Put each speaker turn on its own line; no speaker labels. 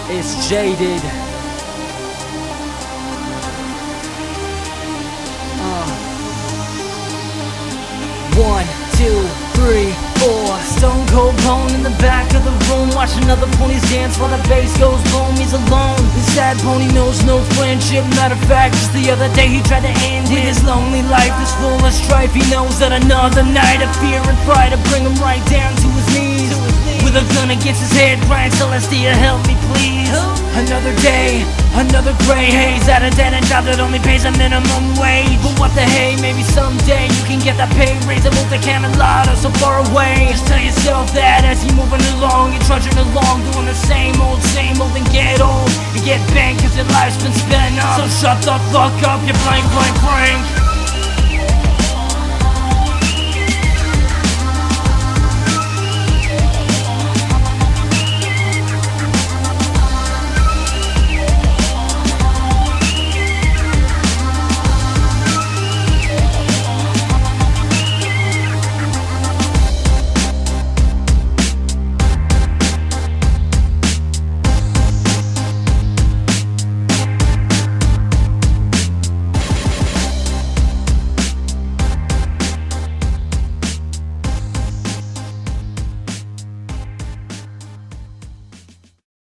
It's jaded. One, two, three, four. Stone cold bone in the back of the room, watching other ponies dance while the bass goes boom. He's alone. His sad pony knows no friendship. Matter of fact, just the other day he tried to end it. His lonely life is full of strife. He knows that another night of fear and pride will bring him right down to his knees. With a gun against his head, crying, Celestia, help me please. Another day, another gray haze at a dead end job that only pays a minimum wage. But what the hey, maybe someday you can get that pay raise and move to Camelot or so far away. Just tell yourself that as you're moving along, you're trudging along, doing the same old, and get old. You get banged cause your life's been spent up. So shut the fuck up, you blank.